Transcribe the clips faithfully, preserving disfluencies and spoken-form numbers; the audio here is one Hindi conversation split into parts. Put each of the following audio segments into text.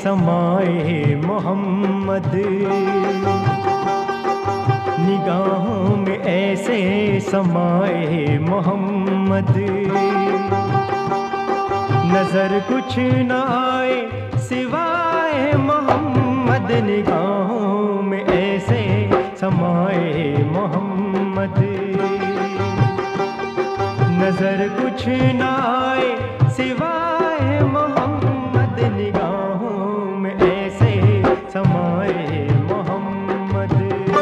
समाए मोहम्मद, निगाहों में ऐसे समाए मोहम्मद, नजर कुछ न आए सिवाय मोहम्मद, निगाहों में ऐसे समाए मोहम्मद, नजर कुछ न आए सिवाय मोहम्मद, निगाहों में ऐसे समाए मोहम्मद।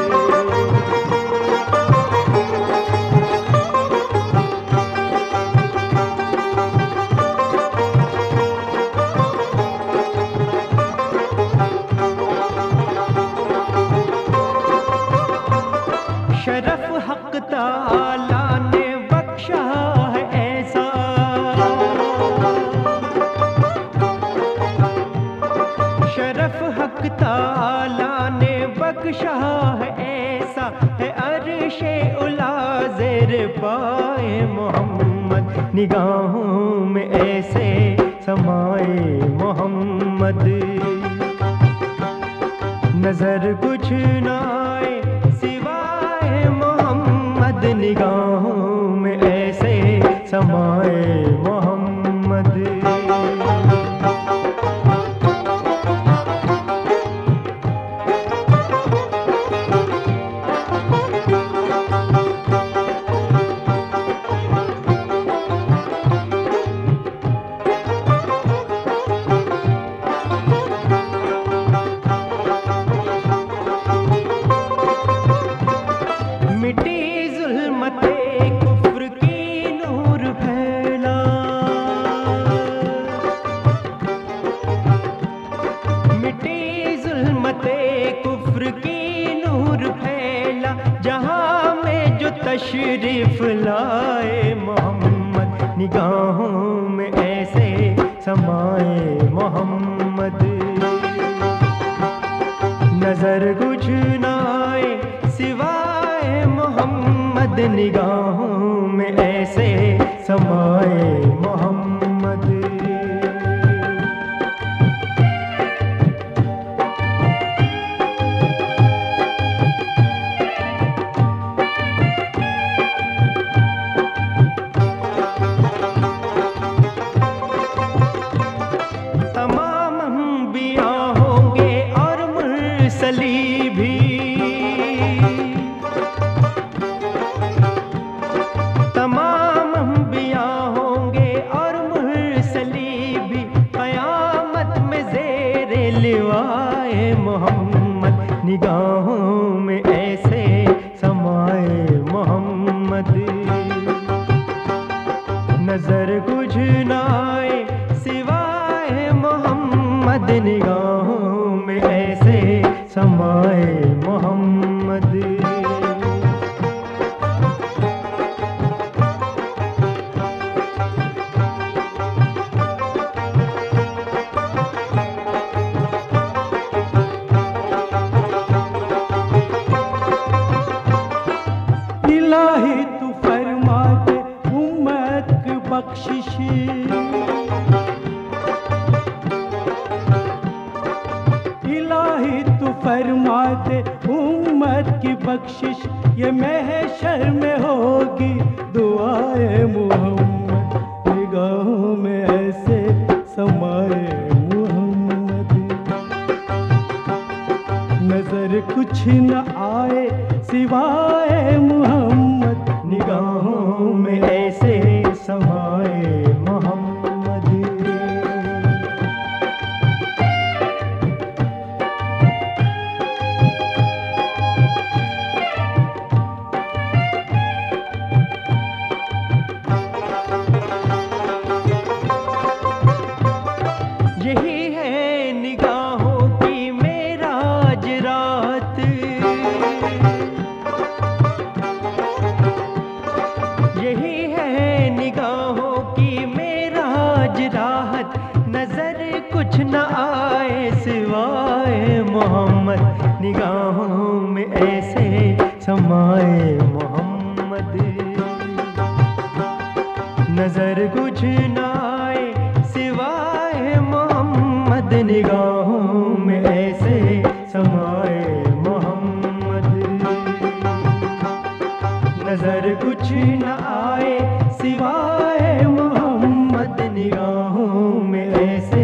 शरफ हक ताला ने बख्शा है ऐसा, शरफ हक ताला ने बख्शा है ऐसा, है अर्शे उला ज़ेर पाए मोहम्मद, निगाहों में ऐसे समाए मोहम्मद, नजर कुछ न आए सिवाय मोहम्मद, निगाहों में ऐसे समाए मोहम्मद। मिटी ज़ुल्मते कुफ्र की नूर फैला, मिटी ज़ुल्मते कुफ्र की नूर फैला, जहाँ में जो तशरीफ लाए मोहम्मद, निगाहों में ऐसे समाए मोहम्मद, नजर कुछ न आए सिवाय मोहम्मद, निगाहों में ऐसे समाए मोहम्मद। तमाम अंबिया होंगे और मुरसली भी, तमाम अंबिया होंगे और मुरसली भी, क़यामत में ज़ेरे लिवाए मोहम्मद, निगाहों में ऐसे समाए मोहम्मद, नजर कुछ न आए सिवाय मोहम्मद, निगाहों में ऐसे समाए मोहम्मद। इलाही तू फरमा दे उम्मत की बख्शिश, इलाही तू फरमा दे उम्मत की बख्शिश, ये महशर में होगी दुआए मोहम्मद, निगाहों में ऐसे समाए मोहम्मद, नजर कुछ न आए सिवाय मोहम्मद, निगाहों में ऐसे समाए मोहम्मद। यही है निगाहों की मेराज रात, यही है निगाहों की मेराज राहत, नजर कुछ न आए सिवाय मोहम्मद, निगाहों में ऐसे समाए मोहम्मद, नजर कुछ न आए सिवाय मोहम्मद, निगाहों नजर कुछ न आए सिवाय मोहम्मद, निगाहों में ऐसे